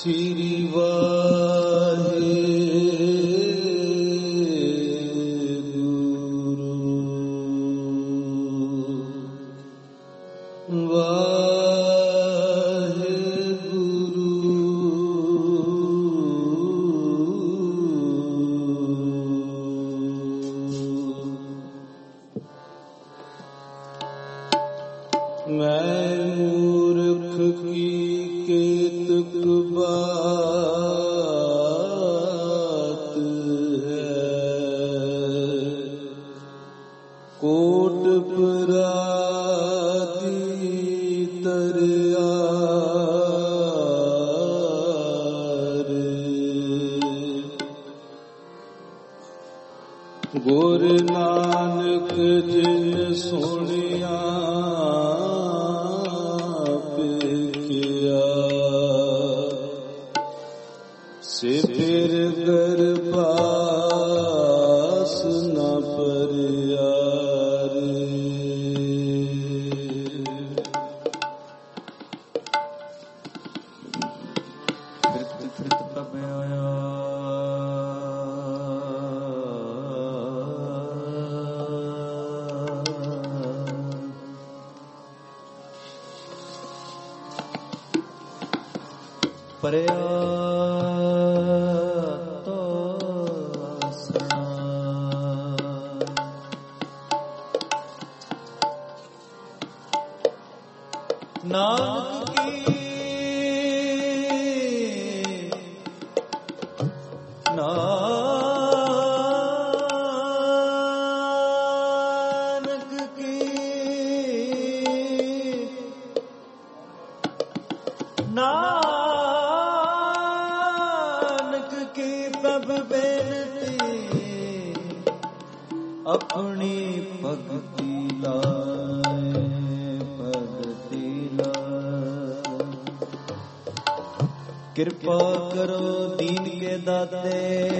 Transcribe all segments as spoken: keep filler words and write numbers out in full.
ਸ੍ਰੀ ਵਾਹਿਗੁਰੂ ਵਾਹਿਗੁਰੂ ਮੈਂ ਮੂਰਖ ਕੀ ਕੇਤਕ ਬਾਤ ਹੈ, ਕੋਟ ਪਰਾਦੀ ਤਰਿਆਰ, ਗੁਰ ਨਾਨਕ ਜਿਨ ਸੁਣਿਆ ਸੇ ਫਿਰ ਗਰਭਾਸ ਨ ਪਰਿਆਰੇ। ਫਿਰਤ ਫਿਰਤ ਪ੍ਰਭ ਆਇਆ, ਪਰਿਆ ਨਾਨਕ ਕੀ ਨਾਨਕ ਕੀ ਨਾਨਕ ਕੀ ਪ੍ਰਭ ਬੇਨਤੀ ਆਪਣੀ ਭਗਤੀ ਲਾਏ, ਕਿਰਪਾ ਕਰੋ ਦੀਨ ਕੇ ਦਾਤੇ,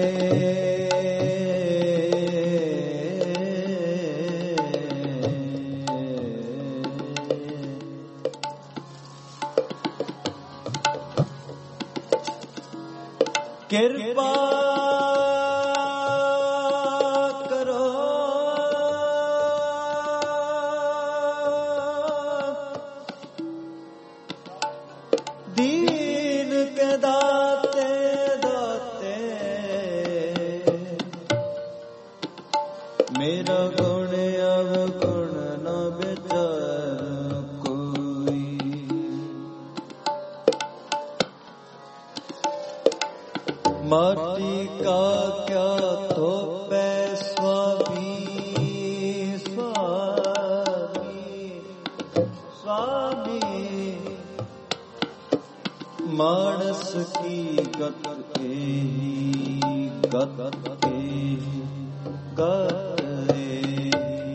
ਕਿਰਪਾ ਕਰੋ ਦੀਨ ਕੇ ਦਾਤੇ ਦਾਤੇ, ਮੇਰਾ ਗੁਣ ਅਵਗੁਣ ਨ ਵਿਚਾਰ ਕੋਈ, ਮਾਟੀ ਕਾ ਕਿਆ ਥੋਪੈ ਸੁਆਮੀ ਸੁਆਮੀ ਸੁਆਮੀ, ਮਾਨਸ ਕੀ ਗਤ ਏਹੀ ਗਤ ਏਹੀ ਗਤ ਏਹੀ।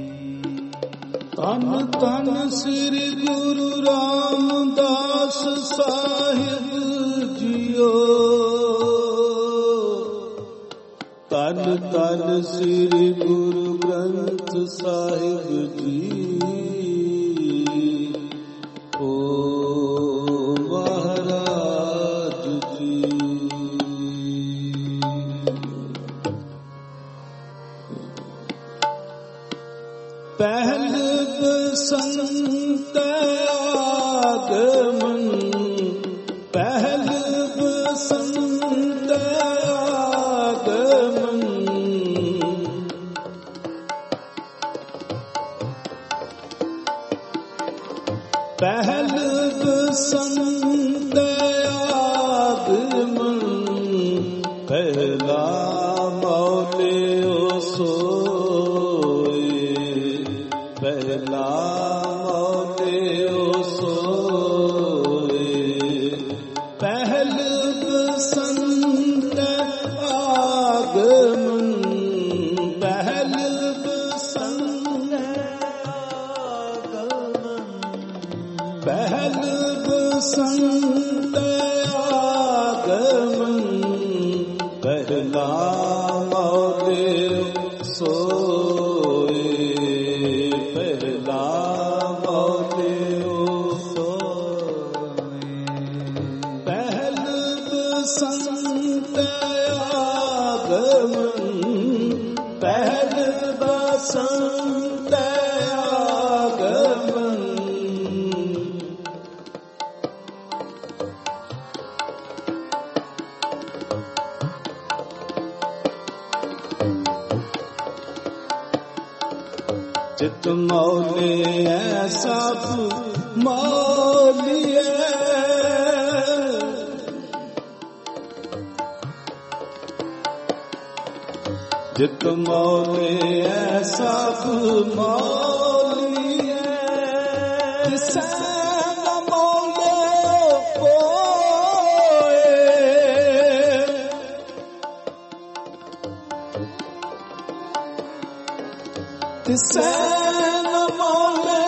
ਧੰਨ ਧੰਨ ਸ੍ਰੀ ਗੁਰੂ ਰਾਮਦਾਸ ਸਾਹਿਬ ਜੀਓ, ਧੰਨ ਧੰਨ ਸ੍ਰੀ ਗੁਰੂ ਗ੍ਰੰਥ ਸਾਹਿਬ ਜੀ। ਓ ਮਹਾਰਾਜ ਜੀ, ਪਹਿਲ ਬਸੰਤ ਆਗਮਨ, ਪਹਿਲ ਬਸੰਤ ਆਗਮਨ, ਪਹਿਲ ਬਸੰਤ ਆਗਮਨ, ਪਹਿਲਾ ਮੌਲਿਓ ਸੋਏ, ਪਹਿਲਾ ਮੌਲਿਓ ਸੋਏ, ਪਹਿਲ ਬਸੰਤ ਆਗਮਨ, ਪਹਿਲ ਬਸੰਤ ਆਗਮਨ, ਪਹਿਲ ਬਸੰਤ ਆਗਮਨ, ਪਹਿਲਾ ਮੌਲਿਓ ਸੋਏ, ਪਹਿਲਾ ਮੌਲਿਓ ਸੋਏ, ਪਹਿਲ चित मौले सब मौलिए जित मौले सब मौलिए किसे न मौले कोए किसे न मौले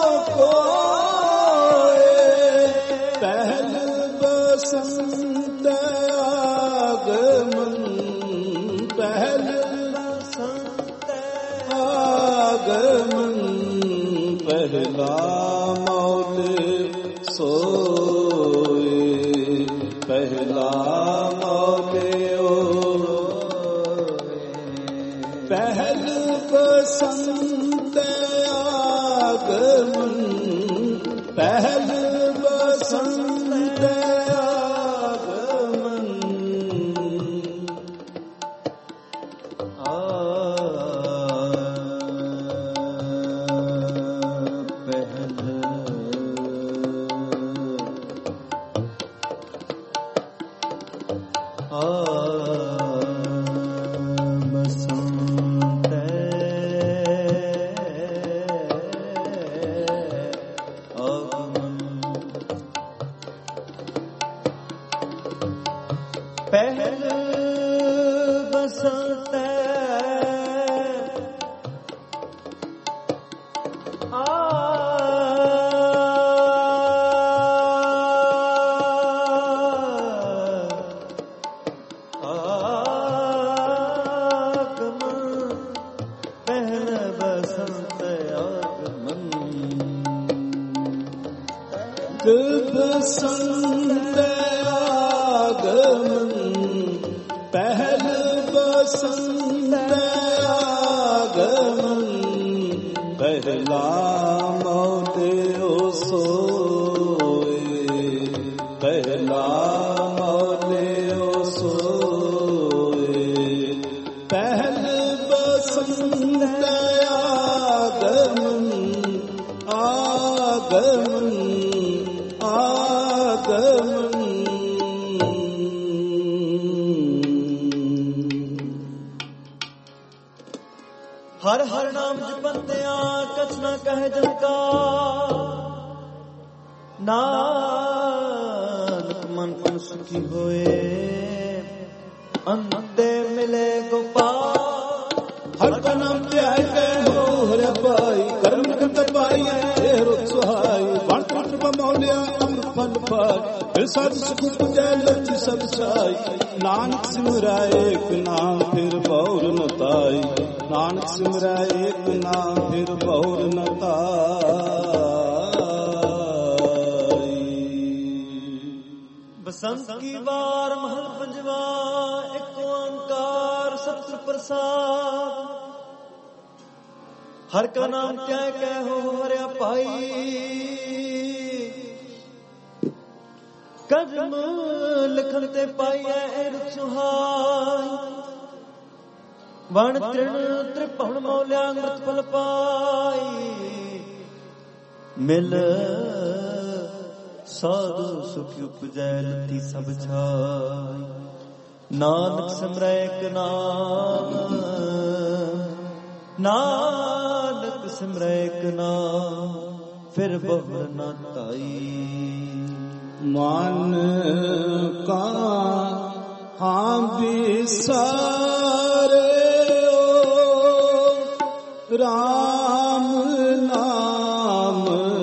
कोए पहल बसंत आगमन पहल आगमन पहला मौले सोए पहला मौले ओ पहल बसंत आगमन पहल बसंत आगमन आ पहल बसंत बसंत आगमन पहल बसंत आगमन पहला मौले ओ सोए पहला मौले ओ सोए पहल बसंत आगमन आगमन आगमन हर हर नाम जपंत्या कछ न कहे जनका नानक मन पन सुखी होए अंते मिले गोपाल हर का नाम ध्याय के हो हरे पाई कर्म करत पाई हे रुख सुहाई बण कृपा मौलिया अमृत फल पाई फिर साध सुख पुजै लक्ष्य सब छाई नानक सिमराए एक नाम फिर बहुर न ताई नानक सिमराए एक नाम फिर बहुर न ताई बसंत की बार महल पंजवा एक ओंकार सतगुर प्रसाद हर का नाम क्या कह हो हरिया पाई कदम लिखन ते पाइए रुख सुहाई वण तृण त्रिभुवन मौलिया अमृत फल पाई मिल साधु सुख उपजै लती सब छाई नानक सिमरै एक नाम नानक सिमरै एक नाम फिर बहुर न ताई मन का हाँ बिसारे राम नाम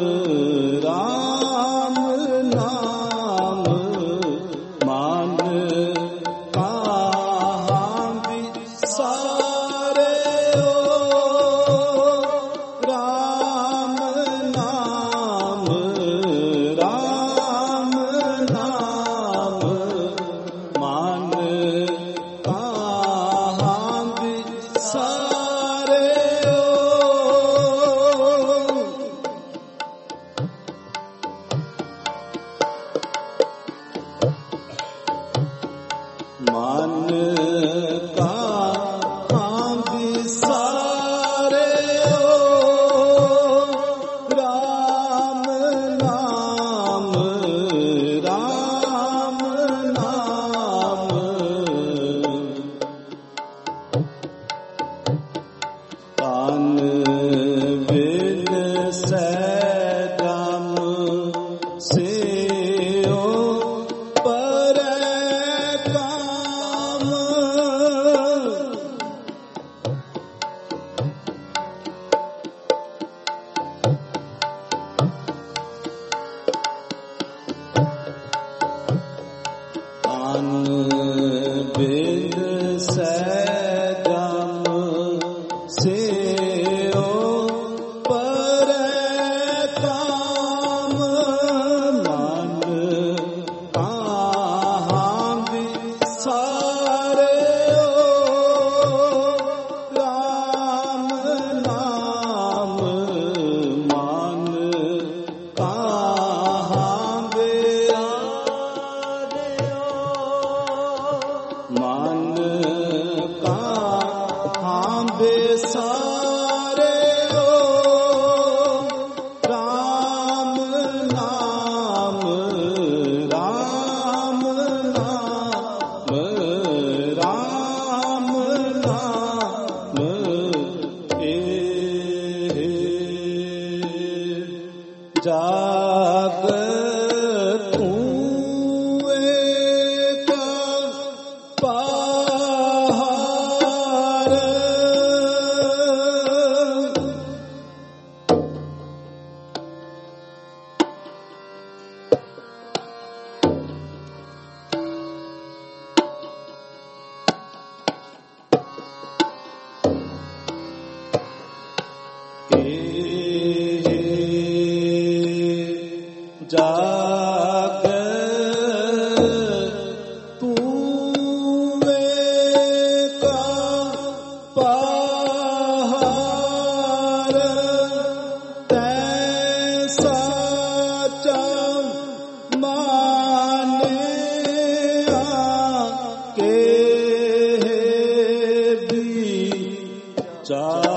राम नाम मान का हाँ बिसारे राम नाम राम नाम मान का हाँ बिसारे ਜਾਗ ਤੂੰ ਏਕਾ ਪਹਾੜ ਜਾਗ ਤੂੰ ਏਕਾ ਪਹਾੜ ਤੈ ਸਾਚਾ ਮਾਨਿਆ ਕੇ ਵਿਚਾਰ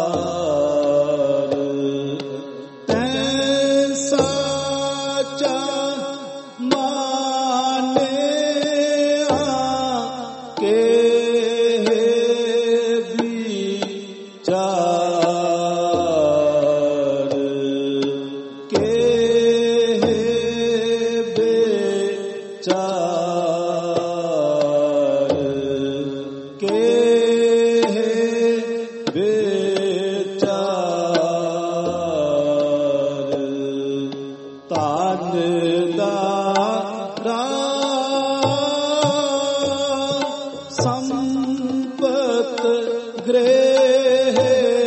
ਸੰਪਤ ਗ੍ਰਹਿ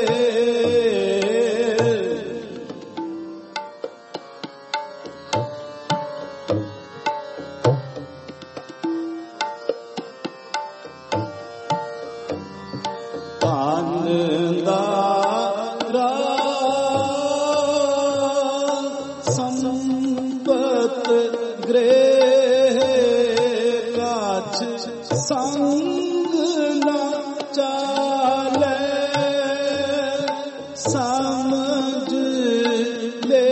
ਧਨ ਦਾ ਸੰਪਤ ਗ੍ਰਹਿ ਕਾਛ ਸੰਗ ਨਾ ਚਾਲੇ ਸਮਝ ਲੈ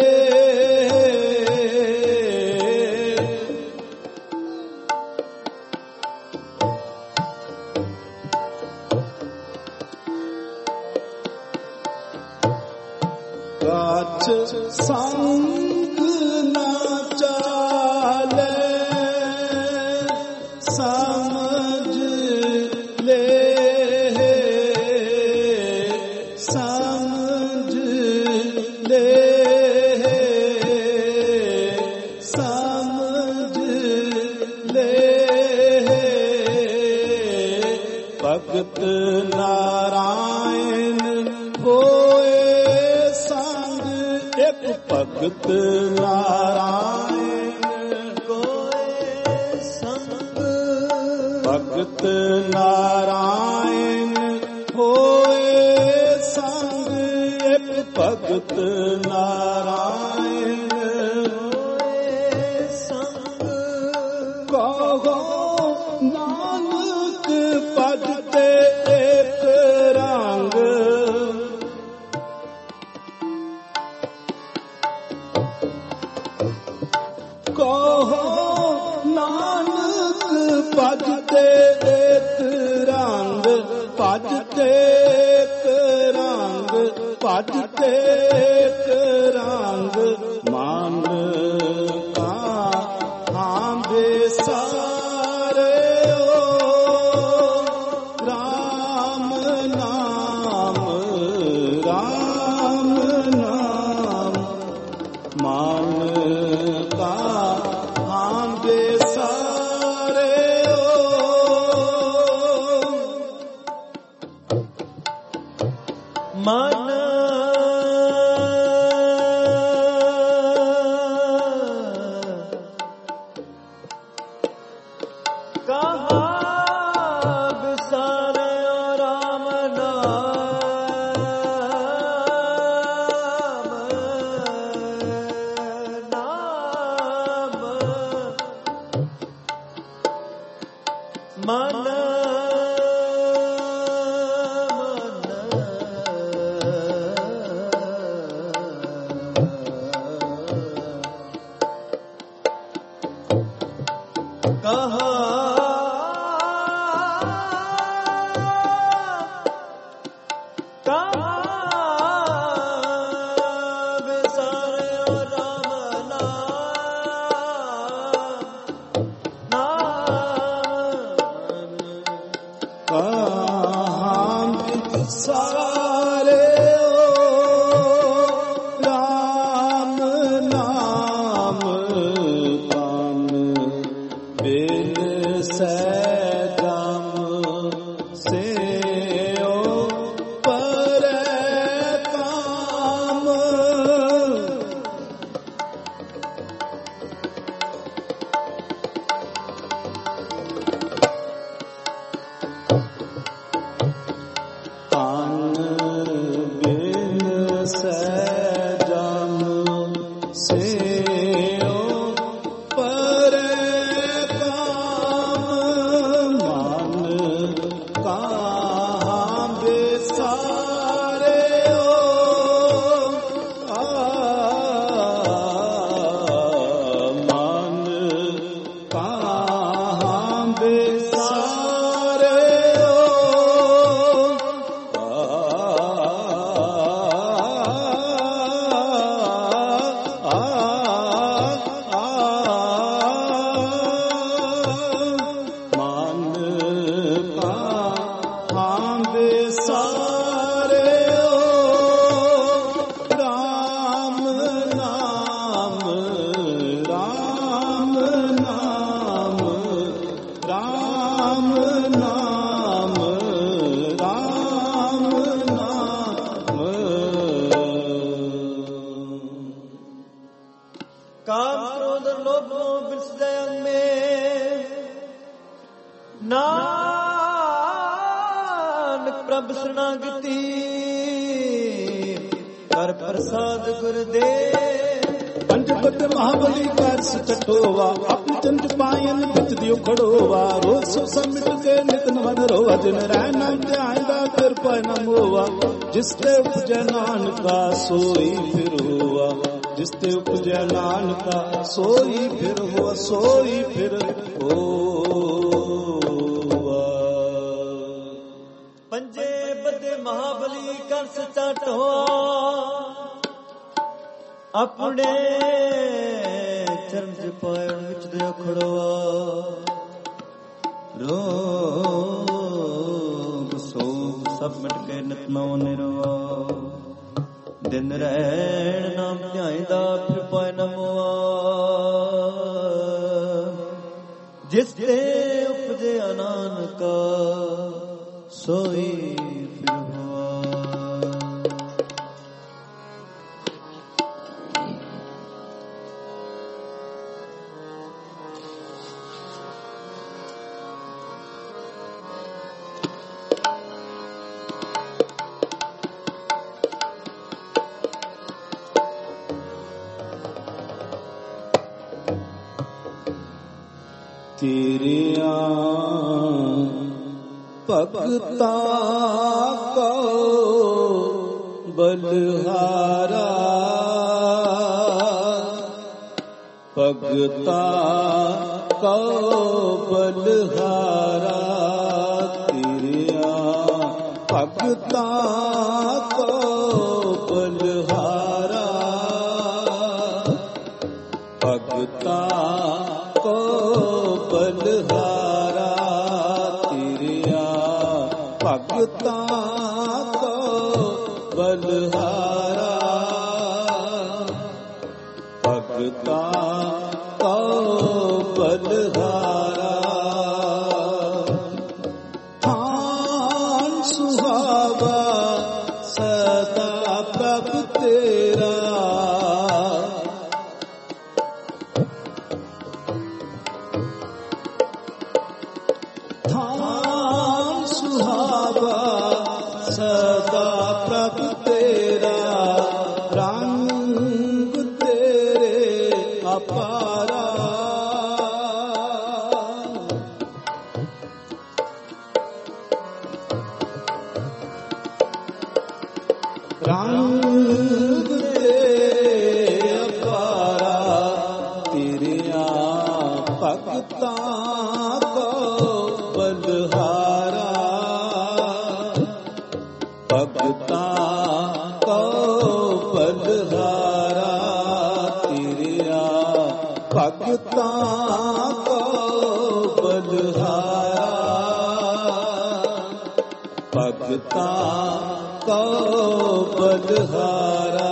ਕਾਛ ਸੰਗ ਨਾ ਚਾਲੇ ਸਮਝ ਲੈ ਸਮਝ ਲੈ ਸਮਝ ਲੈ ਭਗਤ ਨਾਰਾਇਣ ਹੋਏ ਸੰਗ ਇੱਕ ਭਗਤ ਨਾਰਾਇਣ ਕੋਏ ਸੰਗ ਭਗਤ ਨਾਰਾਇਣ ਹੋਏ ਸੰਗ ਇੱਕ ਭਗਤ ਨਾਰਾਇਣ ਹੋਏ ਸੰਗ ਕਹੋ ਨਾਨਕ ਪਦ ਤੇ ਇੱਕ ਰੰਗ ਕਹੋ ਨਾਨਕ ਭਜ ਤੇ ਇੱਕ ਰੰਗ ਭਜ ਤੇ ਇੱਕ ਰੰਗ ਭਜ ਤੇ ਇੱਕ ਰੰਗ ਮਨ ਕਾ ਆਂਦੇ ਸਾਰੇ ਓ ਰਾਮ ਨਾਮ ਰਾਮ ਨਾਮ ਮਨ ਕਾ ਆਂਦੇ ਸਾਰੇ ਓ ਮਨ ਲੋਭੋਂ ਬਿਸਦੇ ਅੰਮੇ ਨਾਨਕ ਪ੍ਰਭ ਸਰਣਾਗਤੀ ਕਰ ਪ੍ਰਸਾਦ ਗੁਰਦੇਵ ਪੰਜਪਤ ਮਹਾਬਲੀ ਕਰ ਸਟੋਵਾ ਆਪਣੀ ਚੰਦ ਪਾਇਨ ਵਿੱਚ ਦਿਓ ਖੜੋਵਾ ਰੋਜ਼ ਸਭ ਮਿਟ ਕੇ ਨਿਤ ਨਵਨ ਰੋਵਾ ਜਿਨ ਰਹਿ ਨਾਮ ਧਿਆਨ ਦਾ ਫਿਰ ਪੈ ਨ ਮੋਵਾ ਜਿਸ ਤੇ ਉਪਜੈ ਨਾਨਕਾ ਸੋਈ ਫਿਰ ਹੋਆ ਜਿਸ ਤੇ ਉਪਜੈ ਨਾਨਕਾ ਸੋਈ ਫਿਰ ਹੋਆ ਸੋਈ ਫਿਰ ਹੋਆ। ਪੰਜੇ ਬੱਦੇ ਮਹਾਬਲੀ ਕਰ ਸਚਟ ਹੋਆ ਆਪਣੇ ਚਰਨ ਚ ਪਾਇਣ ਵਿੱਚ ਦੇ ਖੜੋਆ ਰੋਗ ਸੋਗ ਸਭ ਮਿਟ ਕੇ ਨਿਤ ਨਵ ਨਿਰਵਾ ਦਿਨ ਰਹਿਣ ਨਾਮ ਧਿਆਇਦਾ ਫਿਰ ਪਾਇ ਨ ਮੋਆ ਜਿਸ ਤੇ ਉਪਜੇ ਨਾਨਕਾ ਸੋਈ ਫਿਰ ਹੋਆ। ਤੇਰਿਆਂ ਭਗਤਾਂ ਕੋ ਬਲਹਾਰਾ ਭਗਤਾਂ ਕੋ ਬਲਹਾਰਾ ਤੇਰਿਆਂ ਭਗਤਾਂ ਕੋ ਬਲਹਾਰਾ ਭਗਤਾਂ ਕੋ ਬਲਹਾਰਾ ਤੇਰਿਆ ਭਗਤਾਂ ਕੋ ਬਲਹਾਰਾ ਭਗਤਾਂ ਕੋ ਬਲਹਾਰਾ ਥਾਨ ਸੁਹਾਵਾ ਸਦਾ ਪ੍ਰਭ ਤੇਰਾ ਸਦਾ ਪ੍ਰਭ ਤੇਰਾ ਰੰਗ ਤੇਰੇ ਅਪਾਰਾ ਰੰਗ ਤੇਰੇ ਅਪਾਰਾ ਤੇਰਿਆਂ ਭਗਤਾਂ ਕੋ ਬਲਹਾਰਾ ਭਗਤਾਂ ਕੋ ਬਲਹਾਰਾ ਤੇਰਿਆ ਭਗਤਾਂ ਕੋ ਬਲਹਾਰਾ ਭਗਤਾਂ ਕੋ ਬਲਹਾਰਾ।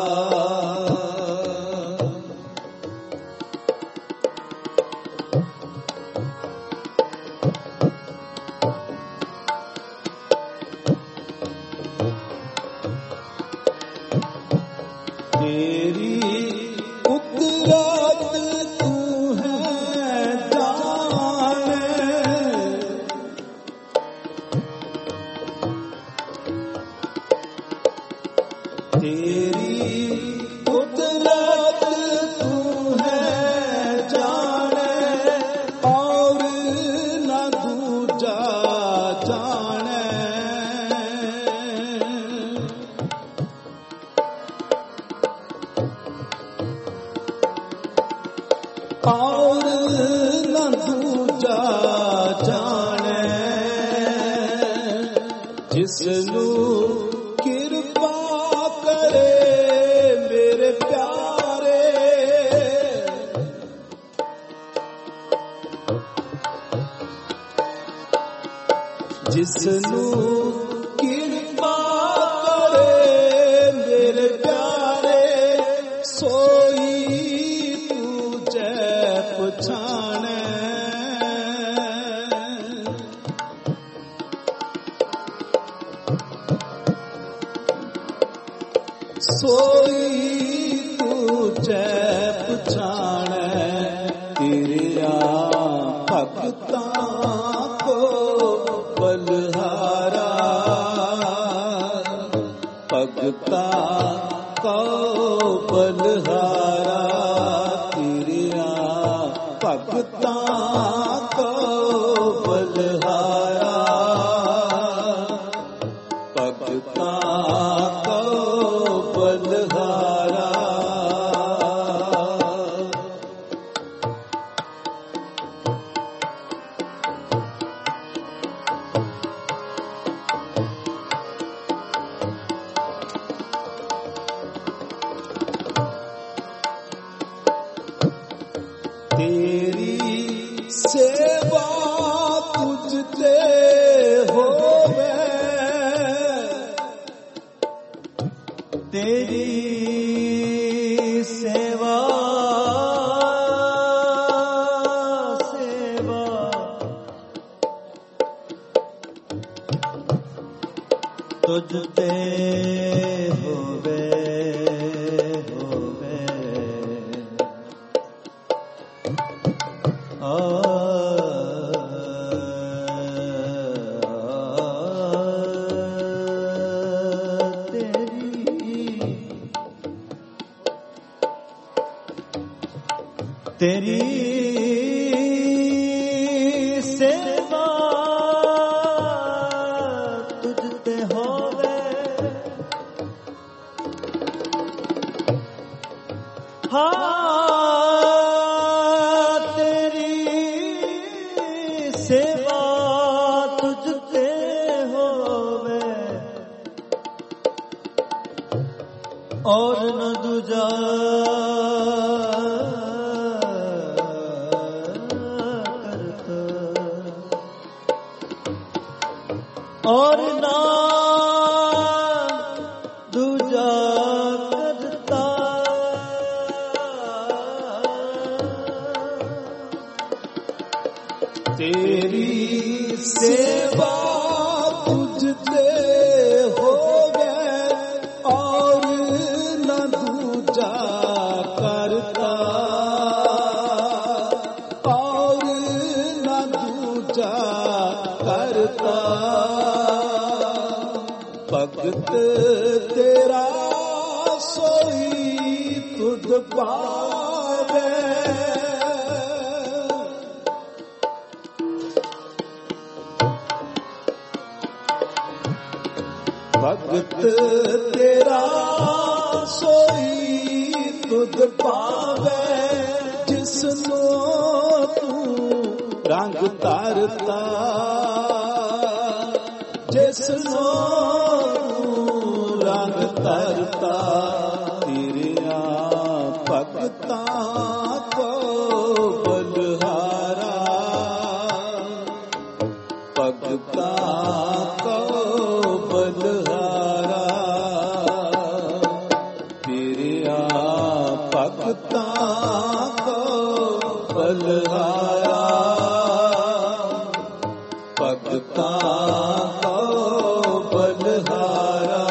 ਤੇਰੀ ਕੁਦਰਤ ਤੂੰ ਹੈ ਜਾਣੇ ਤੇਰੀ ਕੁਦਰਤ ਤੂੰ ਹੈ ਜਾਣੇ ਔਰ ਨਾ ਦੂਜਾ ਜਾਣੇ ਔਰ ਨਾ ਦੂਜਾ ਜਾਣੇ ਜਿਸ ਨੂੰ ਕਿਰਪਾ ਕਰੇ ਮੇਰੇ ਪਿਆਰੇ ਜਿਸ ਨੂੰ ਕਿਰਪਾ ਕਰੇ ਮੇਰੇ ਪਿਆਰੇ ਸੋਈ ਪਛਾਣੈ ਸੋਈ ਤੂੰ ਚੈ ਪਛਾਣੈ ਕੋ ਬਲਹਾਰਾ ਤੇਰਿਆ ਭਗਤਾਂ ਕੋ ਬਲਹਾਰਾ ਭਗਤਾਂ ਕੋ ਬਲਹਾਰਾ ਤੇਰੀ ਸੇਵਾ ਤੁਝ ਤੇ ਹੋਵੇ ਤੇਰੀ ਸੇਵਾ ਸੇਵਾ ਤੁਝ ਤੇ ਹੋਵੇ ਹੋਵੇ ਆ ਤੇਰੀ ਸੇਵਾ ਤੁਝ ਤੇ ਹੋਵੇ ਹਾਂ ਤੇਰੀ ਸੇਵਾ ਤੁਝ ਤੇ ਹੋਵੇ ਔਰ ਨ ਦੂਜਾ ਔਰ ਨਾ ਦੂਜਾ ਕਰਤਾ ਤੇਰੀ ਸੇਵਾ ਤੁਝ ਤੇ ਹੋਵੇ ਔਰ ਨਾ ਦੂਜਾ ਕਰਤਾ ਔਰ ਨਾ ਦੂਜਾ ਕਰਤਾ ਭਗਤ ਤੇਰਾ ਸੋਈ ਤੁਧ ਪਾਵੇ ਭਗਤ ਤੇਰਾ ਸੋਈ ਤੁਧ ਪਾਵੇ ਜਿਸਨੂੰ ਤੂੰ ਰੰਗ ਧਰਤਾ ਜਿਸਨੂੰ ਰੰਗ ਧਰਤਾ ਤੇਰਿਆ ਭਗਤਾਂ ਕੋ ਬਲਹਾਰਾ ਭਗਤਾਂ ਕੋ ਬਲਹਾਰਾ ਤੇਰਿਆ ਭਗਤਾਂ ਕੋ ਬਲਹਾਰਾ ਭਗਤਾਂ ਕੋ ਬਲਹਾਰਾ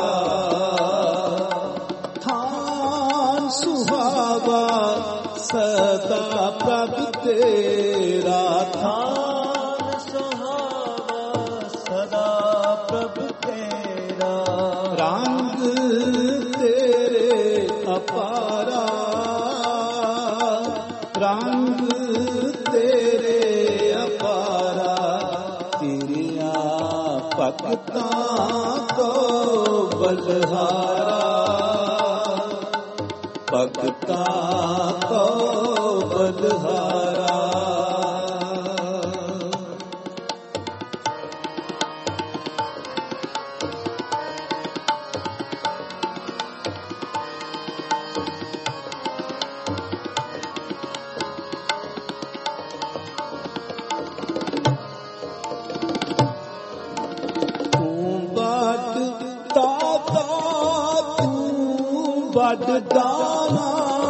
ਥਾਨ ਸੁਹਾਵਾ ਸਦਾ ਪ੍ਰਭ ਤੇਰਾ ਥਾਨ ਸੁਹਾਵਾ ਸਦਾ ਪ੍ਰਭ ਤੇਰਾ ਰੰਗ ਤੇਰੇ ਅਪਾਰਾ ਰੰਗ ਤੇਰੇ ਅਪਾਰਾ ਤੇਰਿਆ ਭਗਤਾਂ ਕੋ ਬਲਹਾਰਾ ਭਗਤਾਂ ਕੋ ਬਲਹਾਰਾ ਵੱਡ ਦਾਨਾ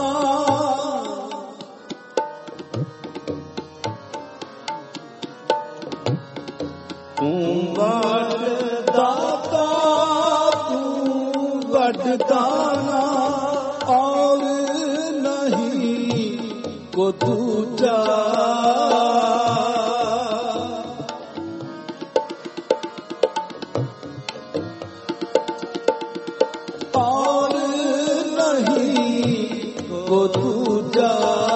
ਤੂੰ ਵੱਡ ਦਾਤਾ ਤੂੰ ਵੱਡ ਦਾਨਾ ਔਰ ਨਹੀਂ ਕੋ ਦੂਜਾ ਔਰ ਕੋ ਦੂਜਾ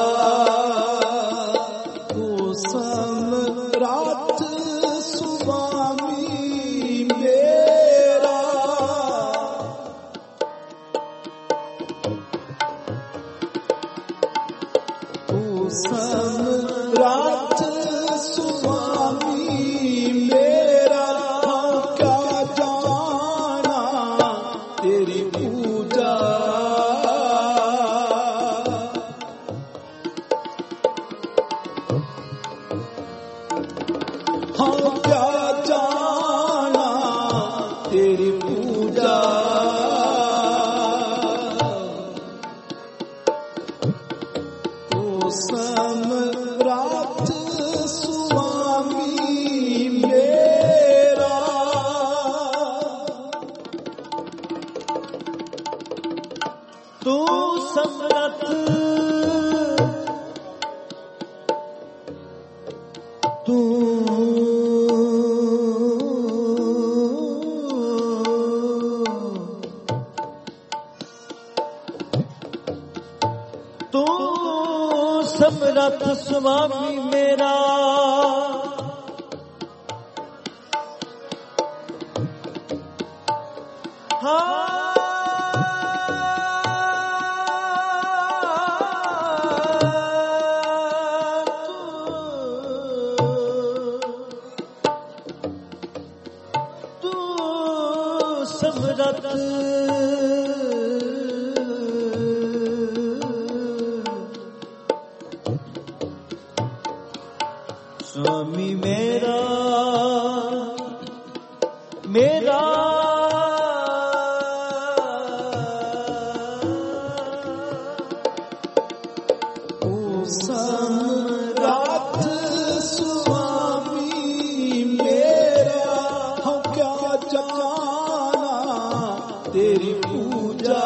ਤੂੰ ਸਮਰਾਟ ਸੁਆਮੀ ਮੇਰਾ ਤੂੰ ਸਮਰਾਟ ਸੁਆਮੀ ਮੇਰਾ ਕਿਆ ਜਾਣਾ ਤੇਰੀ ਪੂਜਾ ਹਾਂ ਕਿਆ ਜਾਣਾ ਤੇਰੀ ਪੂਜਾ ਤੂੰ ਸਮਰਾਟ ਸੁਆਮੀ ਮੇਰਾ ਤੂੰ ਸਮਰੱਥ ਤੂੰ ਸਮਰੱਥ ਸੁਆਮੀ ਮੇਰਾ ਤੂੰ ਸਮਰੱਥ ਸੁਆਮੀ ਮੇਰਾ ਮੇਰਾ ਤੂੰ ਸਮਰਾਟ ਸੁਆਮੀ ਮੇਰਾ ਹਾਂ ਕਿਆ ਜਾਣਾ ਤੇਰੀ ਪੂਜਾ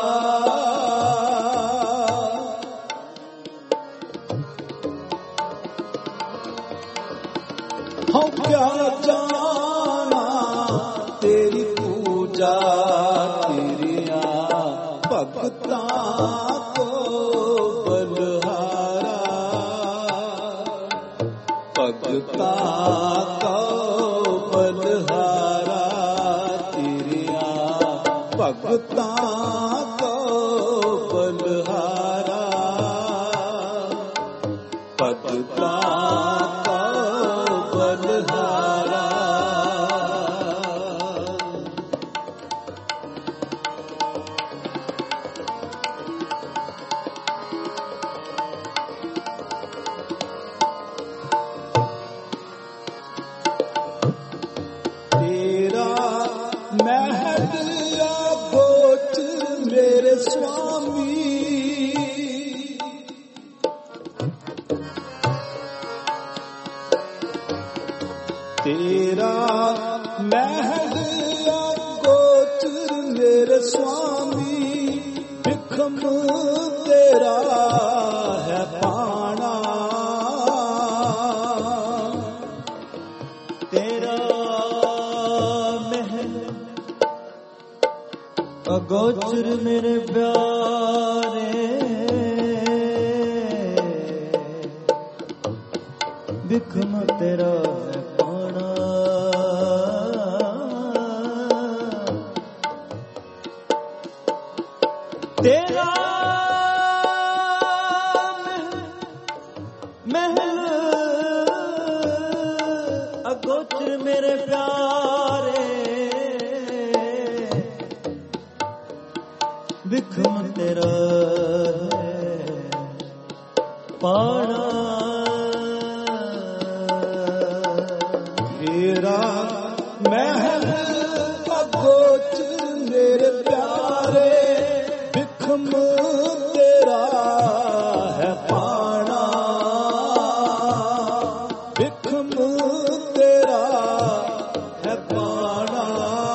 ਹਾਂ ਕਿਆ ਜਾਣਾ ਤੇਰੀ ਪੂਜਾ ਤੇਰਿਆ ਭਗਤਾਂ ਕੋ ਬਲਹਾਰਾ ਭਗਤਾਂ ਕੋ ਬਲਹਾਰਾ ਤੇਰਿਆ ਭਗਤਾਂ ਕੋ ਬਲਹਾਰਾ ਭਗਤਾਂ ਮੇਰੇ ਸੁਆਮੀ ਤੇਰਾ ਮਹਿਲ ਗੋਚਰ ਮੇਰੇ ਸੁਆਮੀ ਵਿਖਮ ਤੇਰਾ ਹੈ ਪਾਣਾ ਤੇਰਾ ਮਹਿਲ ਅਗੋਚਰ ਮੇਰੇ ਪਿਆਰੇ ਵਿਖਮ ਤੇਰਾ ਹੈ ਪਾਣਾ ਤੇਰਾ ਮਹਿਲ ਅਗੋਚਰ ਮੇਰੇ ਪਿਆਰੇ ਵਿਖਮ ਤੇਰਾ ਪਾਣਾ ਤੇਰਾ ਮਹਿਲ ਅਗੋਚਰ ਮੇਰੇ ਪਿਆਰੇ ਵਿਖਮ ਤੇਰਾ ਹੈ ਪਾਣਾ ਵਿਖਮ ਤੇਰਾ ਹੈ ਪਾਣਾ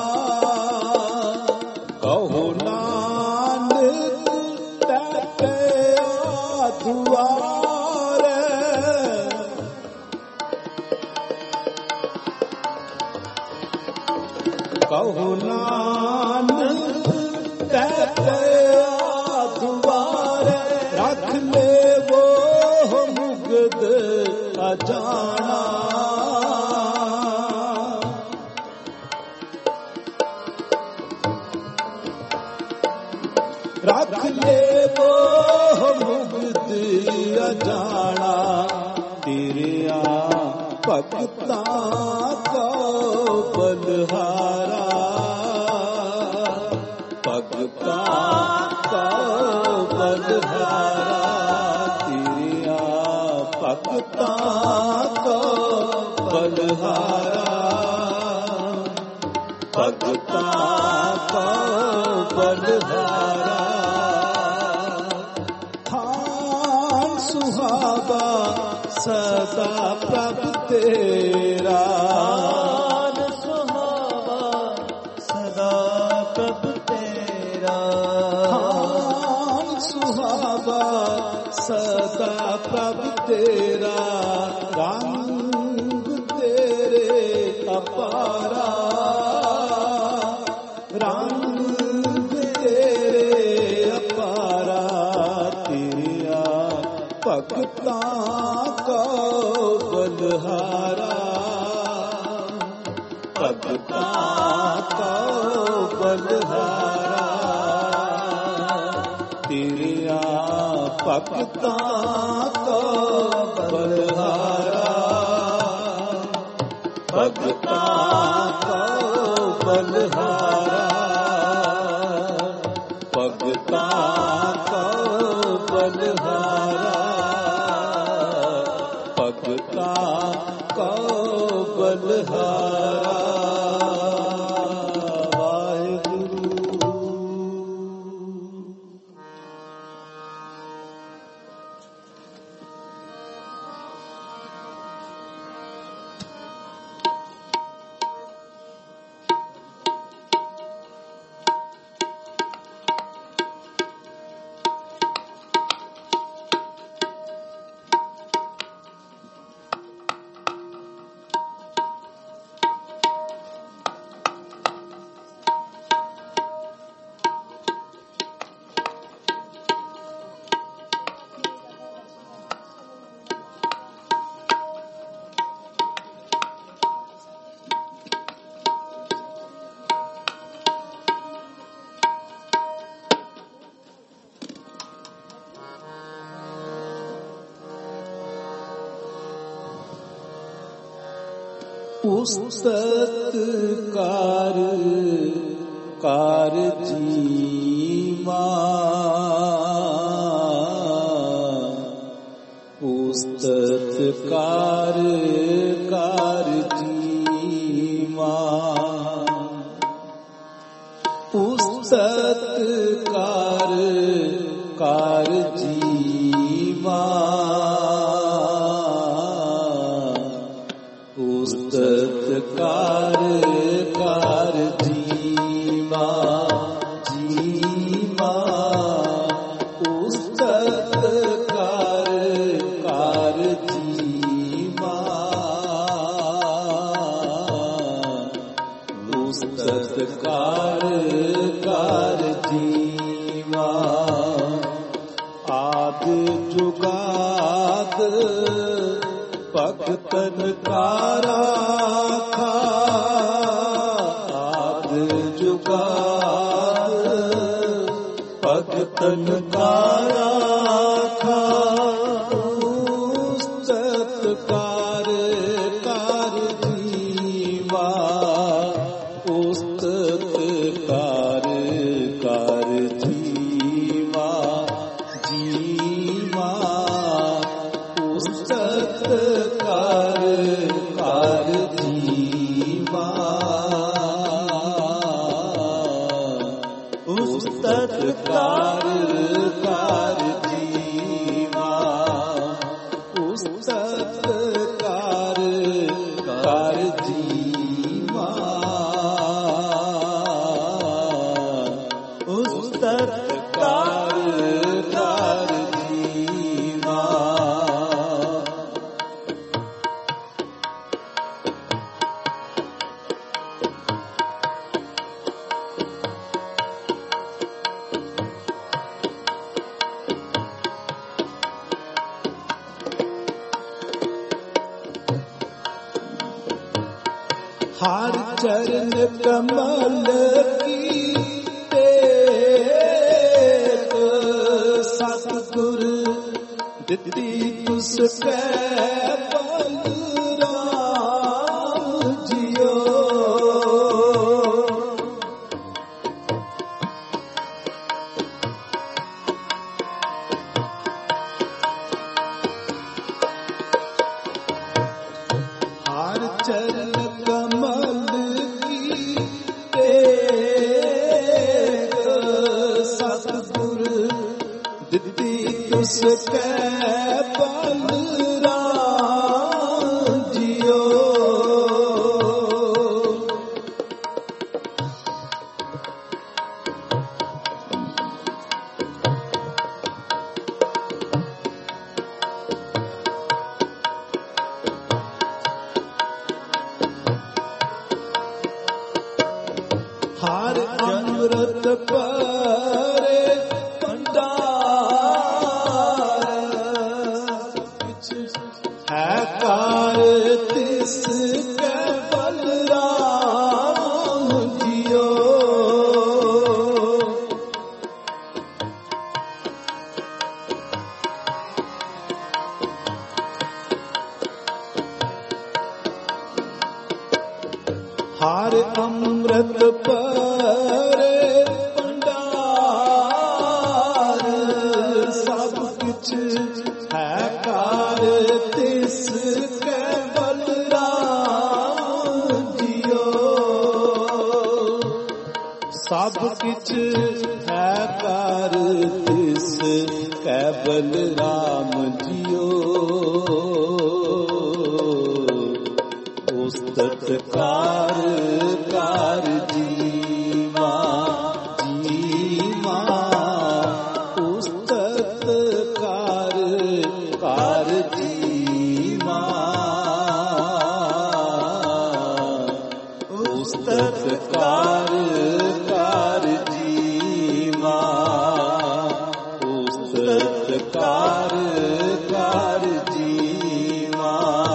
ਕਹੋ ਨਾਨਕ ਤੈ ਦੁਆਰੇ ਕਹੋ ਨਾਨਕ ਤੈ ਦੁਆਰੇ रख ले वो मुग्ध अजाना। रख ले वो मुग्ध अजाना, तेरिया भगता को बलहारा। भगता को बलहारा, तेरिया भगता को बलहारा। भगता को बलहारा। थान सुहावा सदा प्रभ तेरा। सुहावा सदा प्रभ तेरा। थान सुहावा सदा प्रभ तेरा। रंग तेरे अपारा। रंग तेरे अपारा, तेरिया भगता को बलहारा। भगता को बलहारा, तेरिया भगता को बलहारा। भगता को बलहारा। भगता को बलहारा। भगता को बलहारा। वाहिगुरु। उस्तत कार कार जीवा। उस्तत कार कार जीवा। उस्तत कार कार जीवा। कार कार जीवा। जीवा उस्तत कार कार जीवा। उस्तत कार कार जीवा। आद जुगाद भगतन का राखा। आद जुगाद भगतन का राखा। उस्तत कार कार जीवा। उस्तत कार कार जीवा। जीवा उस्तत कार कार जीवा। उस्तत कार कार जीवा। ਹਰ ਚਰਨ ਕਮਲ ਕੀ ਟੇਕ ਸਤਿਗੁਰ ਦਿੱਤੀ ਤੁਸ ਕੈ ਬਲਰਾਮ ਜੀਓ। ਹਰ ਚਰਨ ਕਮਲ ਕੀ ਟੇਕ ਸਤਿਗੁਰ ਦਿੱਤੀ ਤੁਸ ਕੈ ਬਲਰਾਮ ਜੀਓ। ਹਰ ਅੰਮ੍ਰਿਤ ਭਰੇ ਹੈ ਕਾਰ ਤਿਸ ਕੈ ਬਲਰਾਮ ਜੀਓ। ਹਰ ਅੰਮ੍ਰਿਤ ਭਰੇ ਭੰਡਾਰ ਸਭ ਕੁਛ ਹੈ ਕਾਰ ਤਿਸ ਕੈ ਬਲਰਾਮ ਜੀਓ। ਸਭ ਕੁਛ ਹੈ ਕਾਰ ਤਿਸ ਕੈ ਬਲਰਾਮ ਜੀਓ। ਉਸਤਤ ਕਾਰ ਕਾਰ ਜੀਵਾ ਜੀਵਾ ਉਸਤਤ ਕਾਰ ਕਾਰ ਜੀਵਾ ਉਸਤਤ ਕਾਰ ਕਾਰ ਜੀਵਾ ਉਸਤਤ ਕਾਰ ਕਾਰ ਜੀਵਾ।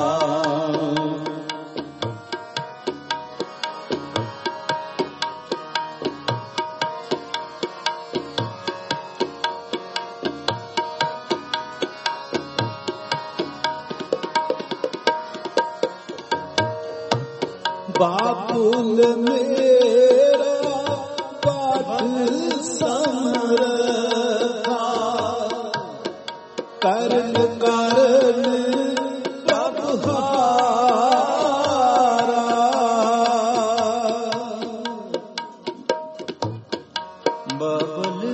ਬਾਬੁਲ ਮੇਰਾ ਪਾਠ ਸਮਰਥਾ ਕਰਨ ਕਰਨ ਪ੍ਰਭ ਹਾਰਾ। ਬਾਬੁਲ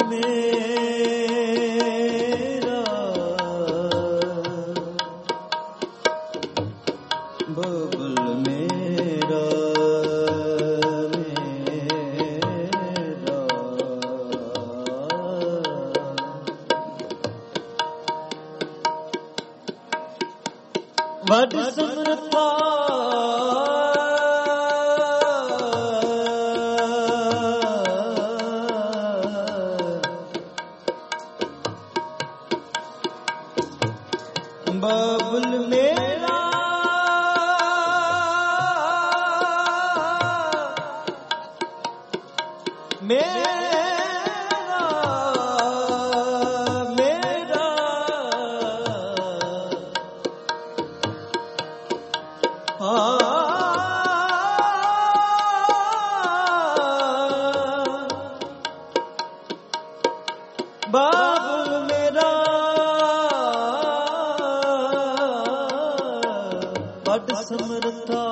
ਮੇਰਾ ਬਾਬੁਲ ਮੇਰਾ ਵੱਡ ਸਮਰਥਾ ਬਾਬੁਲ ਮੇਰਾ ਮੇਰਾ ਮੇਰਾ ਬਾਬੁਲ ਮੇਰਾ ਵੱਡ ਸਮਰਥਾ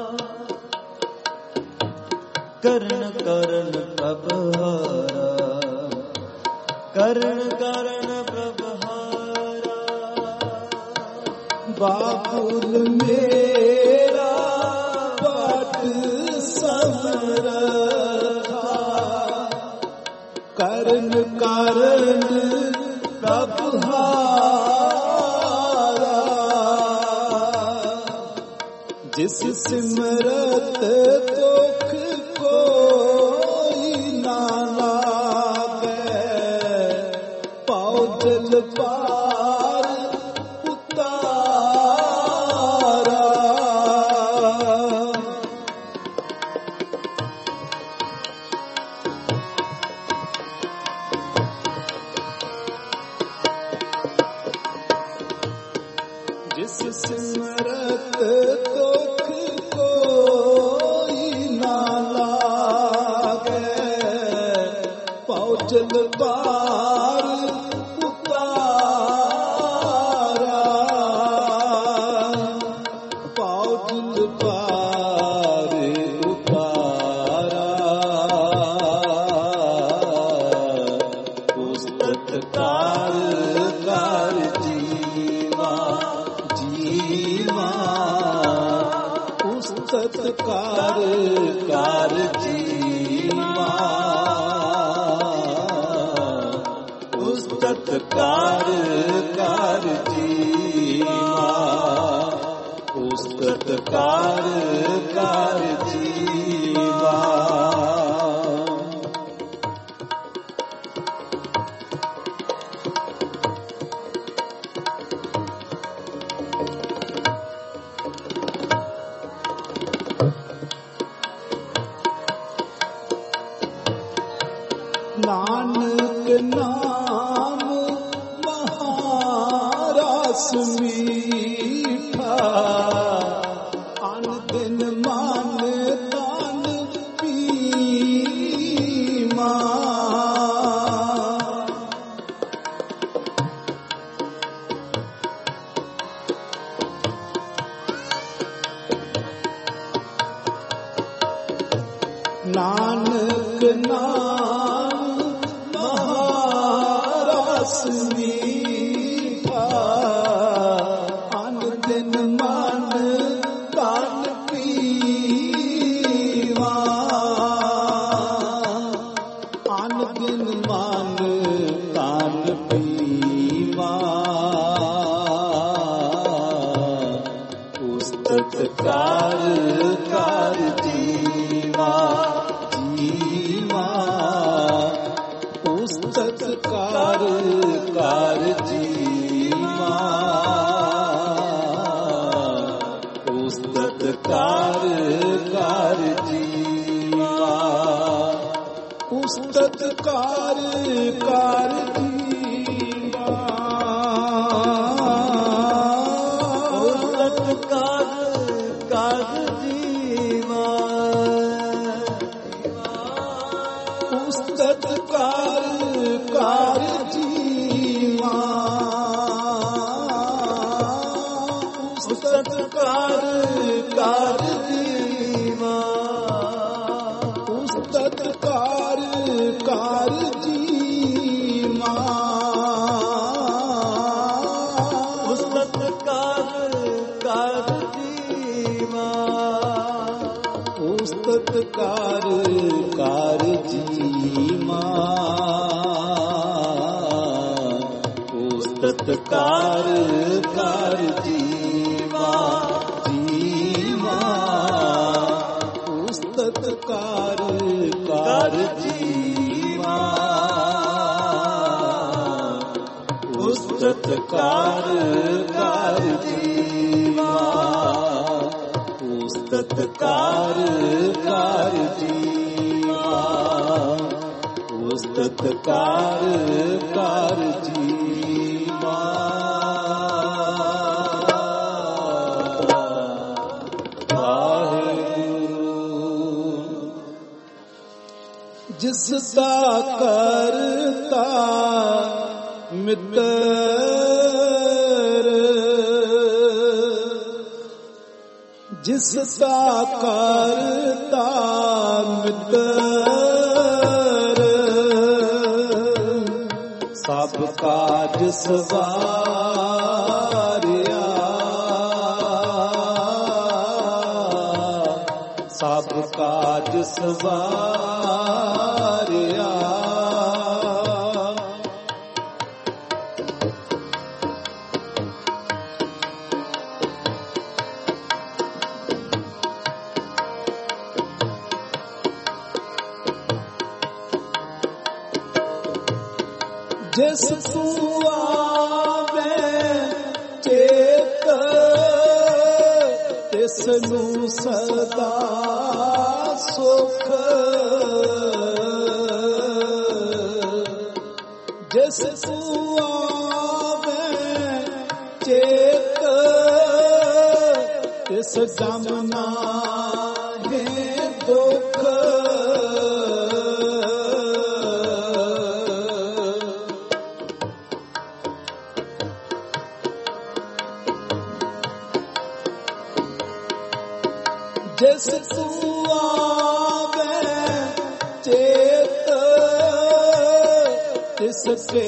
ਕਰਨ ਕਰਨ ਪ੍ਰਭ ਹਾਰਾ ਕਰਨ ਕਰਨ ਪ੍ਰਭ ਹਾਰਾ। ਬਾਬੁਲ ਮੇਰਾ ਵੱਡ ਸਮਰਥਾ ਕਰਨ ਕਰਨ ਪ੍ਰਭ ਹਾਰਾ। ਜਿਸ ਸਿਮਰਤ ਦੁਖ ਕੋਈ ਨਾ ਲਾਗੈ ਪਾਉ ਜਲ ਪਾਰ ਉਤਾਰਾ। ਕਰ ਕਰ ਜੀਵਾ ਉਸਤਤ ਕਰ ਕਰ ਜੀਵਾ ਉਸਤਤ ਕਰ ਕਰ ਜੀਵਾ ਨਾਨਕ ਨਾਮ ਮਹਾਰਸ ਮੀਠਾ ਅਨ ਦਿਨ ਮਨ ਤਨ ਪੀਮਾ ਨਾਨਕ ਨਾਮ ਮਹਾਰਸ ਮੀਠਾ ਅਨ ਦਿਨ ਮਨ ਤਨ ਪੀਵਾ ਅਨ ਦਿਨ ਮਨ ਤਨ ਪੀਵਾ ਉਸਤਤ ਕਰ ਕਰ ਜੀਵਾ ਜੀਵਾ ਉਸਤਤ ਕਰ ਕਰ ਜੀਵਾ ਉਸਤਤ ਕਰ ਕਰ ਜੀਵਾ ਉਸਤਤ ਕਰ ਕਰ ਜੀਵਾ ਉਸਤਤ ਕਰ ਕਰ ਜੀਵਾ ਉਸਤਤ ਕਰ ਕਰ ਜੀਵਾ ਉਸਤਤ ਕਰ ਕਰ ਜੀਵਾ ਉਸਤਤ ਕਰ ਕਰ ਜੀਵਾ ਉਸਤਤ ਕਰ ਕਰ ਜੀਵਾ ਉਸਤਤ ਕਰ ਕਰ ਜੀਵਾ ਉਸਤਤ ਕਰ ਕਰ ਜੀਵਾ ਜੀਵਾ ਉਸਤਤ ਕਰ ਕਰ ਜੀਵਾ ਉਸਤਤ ਕਰ ਕਰ ਜੀਵਾ ਉਸਤਤ ਕਰ ਕਰ ਜੀਵਾ ਉਸਤਤ ਕਰ ਕਰ ਜੀਵਾ ਜਿਸ ਦਾ ਕਰਤਾ ਮਿੱਤਰ ਜਿਸ ਦਾ ਕਰਤਾ ਮਿੱਤਰ ਸਭ ਕਾਜ ਸਵਾਰਿਆ ਸਭ ਕਾਜ ਸਵਾਰਿਆ ਜਿਸ ਤੂੰ ਆਵੇ ਚੇਤ ਤਿਸ ਨੂੰ ਸਦਾ ਸੁਖ ਜਿਸ ਤੂੰ ਆਵੇ ਚੇਤ ਤਿਸ ਜਮ ਨਾਹੀ ਦੁਖ ਜਿਸ ਤੂੰ ਆਵੇ ਚੇਤ ਤਿਸ ਕੇ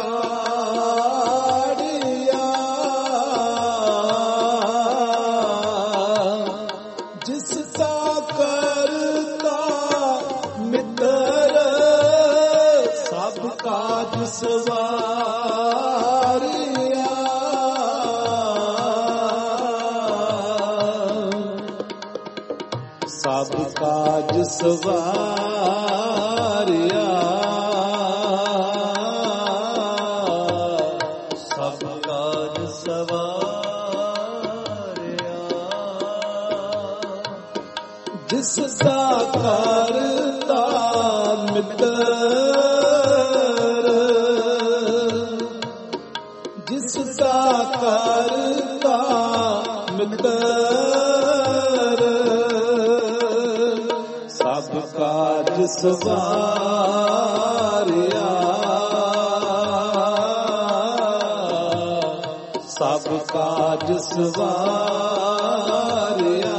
ਕਾੜਿਆ ਜਿਸ ਦਾ ਸਵਾਰਿਆ ਸਭ ਕਾਜ ਸਵਾਰਿਆ ਜਿਸ ਦਾ ਕਰਤਾ ਮਿੱਤਰ ਜਿਸ ਦਾ ਕਰਤਾ ਮਿੱਤਰ ਸਭ ਕਾਜ ਸਵਾਰਿਆ ਸਭ ਕਾਜ ਸਵਾਰਿਆ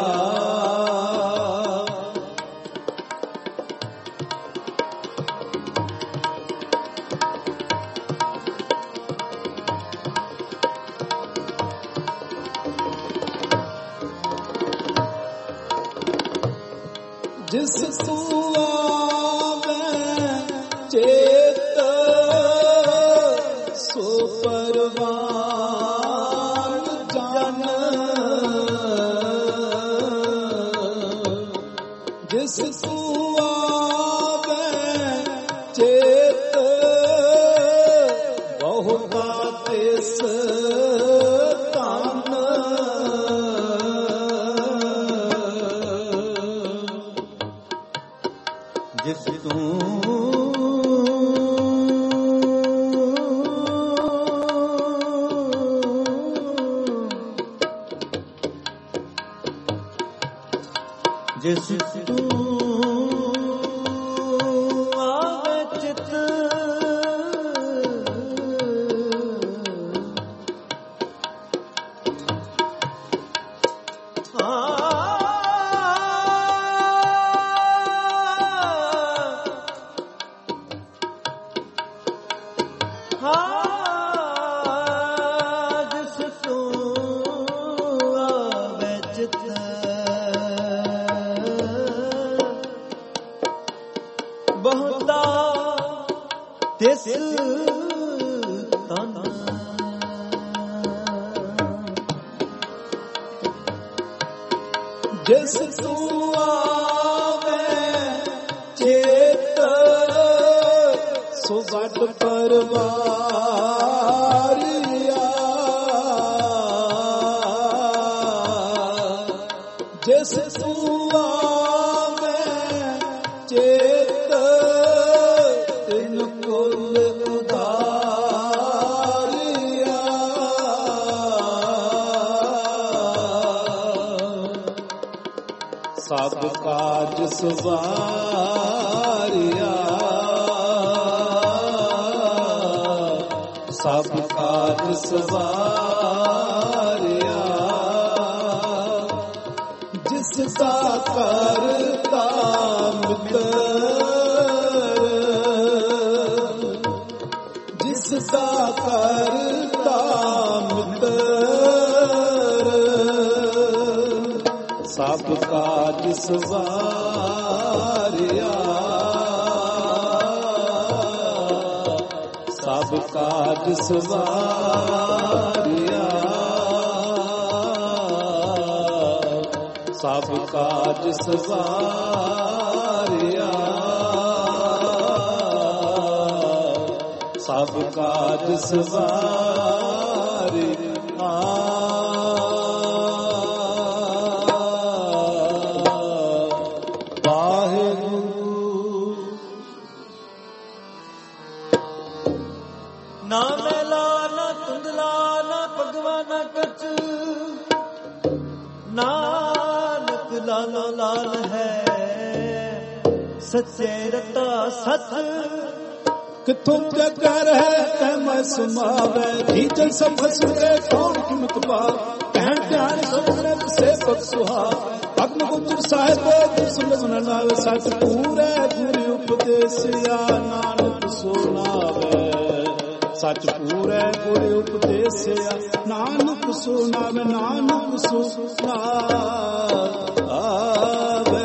ਜਿਸ ਤੂੰ ਆਵੇਂ ਚੇਤ ਸੋ ਪਰਵਾਨ ਜਾਣ ਜਿਸ ਤੂੰ ਆਵੇਂ ਚੇਤ ਬਹੁਤਾ ਤਿਸ ਧਨ ਜਿਸ ਤੂੰ ਜਿਸ ਤੂੰ ਆਵੇ ਚਿਤ ਬਹੁਤਾ ਤਿਸ ਤਨ ਜਿਸ ਤੂੰ ਆਵੇਂ ਚੇਤ ਸੋ ਵੱਡ ਪਰਵਾਰਿਆ ਜਿਸ ਤੂੰ ਆਵੇਂ ਚੇਤ ਤਿਨ ਕੁਲ ਉਧਾਰਿਆ ਸਭ ਕਾਜ ਸਵਾਰਿਆ ਸਭ ਕਾਜ ਸਵਾਰਿਆ ਜਿਸ ਦਾ ਕਰਤਾ ਮਿੱਤਰ ਜਿਸ ਦਾ ਕਰਤਾ ਮਿੱਤਰ ਸਭ ਕਾਜ ਸਵਾਰਿਆ ਸਭ ਕਾਜ ਸਵਾਰਿਆ ਸਭ ਕਾਜ ਸਵਾਰਿਆ ਸਭ ਕਾਜ ਸਵਾਰਿਆ ਨਾ ਮੈਲਾ ਨਾ ਧੁੰਦਲਾ ਨਾ ਭਗਵਾਨਾ ਕਚ ਨਾਨਕ ਲਾਲੋ ਲਾਲ ਹੈ ਸੱਚੇ ਰਤਾ ਸਤ ਕਿਥੋਂ ਜਗਰ ਹੈ ਕਹਿ ਮੈਂ ਸਮਾਵੇ ਜੀਜਨ ਸਭ ਹਸਰੇ ਕੌਣ ਕੀਮਤ ਪਾ ਕਹਿਣ ਧਿਆਨ ਸੁਣੇ ਸੇਵਕ ਸੁਹਾ ਭਗਤ ਗੁਰ ਸਾਹਿਬ ਸੁਣ ਨਾਵੇ ਸਤ ਪੂਰੇ ਗੁਰੂ ਉਪਦੇਸਿਆ ਨਾਨਕ ਸੁਣਾਵੇ ਸੱਚ ਪੂਰੇ ਗੁਰ ਉਪਦੇਸਿਆ ਨਾਨਕ ਸੁਣਾਵੇ ਨਾਨਕ ਸੁਣਾਵੇ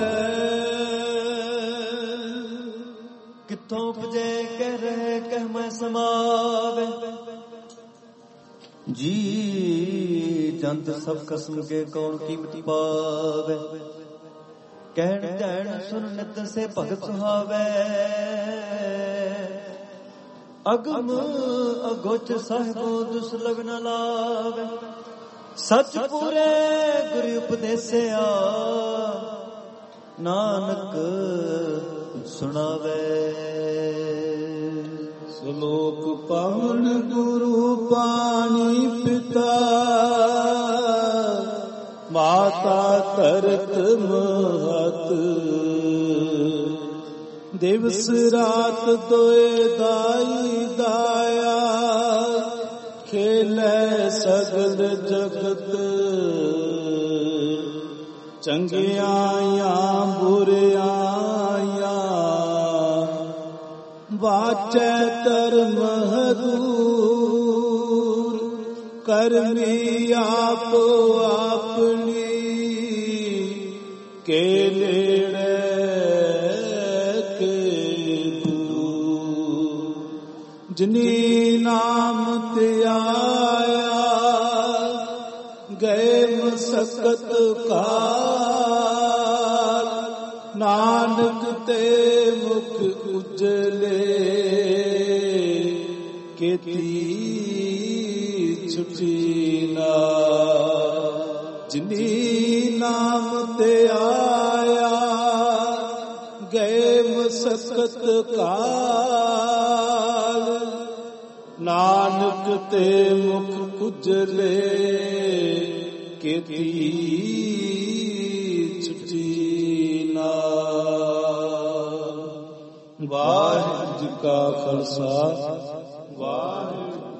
ਕਿੱਥੋਂ ਉਪਜੇ ਕਹਿ ਰਹੇ ਕਹਿ ਮੈਂ ਸਮਾਵੇ ਜੀ ਜੰਤ ਸਭ ਕਸਮ ਕੇ ਕੌਣ ਕੀਮਤ ਪਾਵੇ ਕਹਿਣ ਧੈਣ ਸੁਨ ਨਿਤ ਸੇ ਭਗਤ ਸੁਹਾਵੈ। ਅਗਮ ਅਗੋਚ ਸਾਹਿਬੋ ਦੁਸਲਗ ਨ ਲਾਵੈ। ਸਚ ਪੂਰੇ ਗੁਰੂ ਉਪਦੇਸਿਆ ਨਾਨਕ ਸੁਣਾਵੇ। ਸ਼ਲੋਕ ਪਾਵਨ ਗੁਰੂ ਪਾਣੀ ਪਿਤਾ ਮਾਤਾ ਧਰਤ ਮਹਤ। ਦਿਵਸ ਰਾਤ ਦੋਏ ਦਾਈ ਦਾਇਆ ਖੇਲੇ ਸਗਲ ਜਗਤ। ਚੰਗਿਆਈਆਂ ਬੁਰਿਆਈਆਂ ਵਾਚੈ ਧਰਮ ਹਦੂਰ। ਕਰਮੀ ਆਪ ਆਪਣੀ ਕੇ ਨੇੜੇ ਕੇ ਦੂਰ। ਜਿਨੀ ਨਾਮ ਧਿਆਇਆ ਗਏ ਮਸਕਤ ਕਾਲ। ਨਾਨਕ ਤੇ ਮੁਖ ਉਜਲੇ ਕੀਤੀ ਛੁਟੀ ਨਾ। ਜਿਨੀ ਨਾਮ ਤੇ ਆਇਆ ਗਏ ਮਸਕਤ ਕਾਲ। ਨਾਨਕ ਤੇ ਮੁਖ ਉਜਲੇ ਕੀਤੀ ਛੁਟੀ ਨਾ। ਵਾਹਿਗੁਰੂ ਜੀ ਕਾ ਖਾਲਸਾ ਵਾਹਿਗੁਰੂ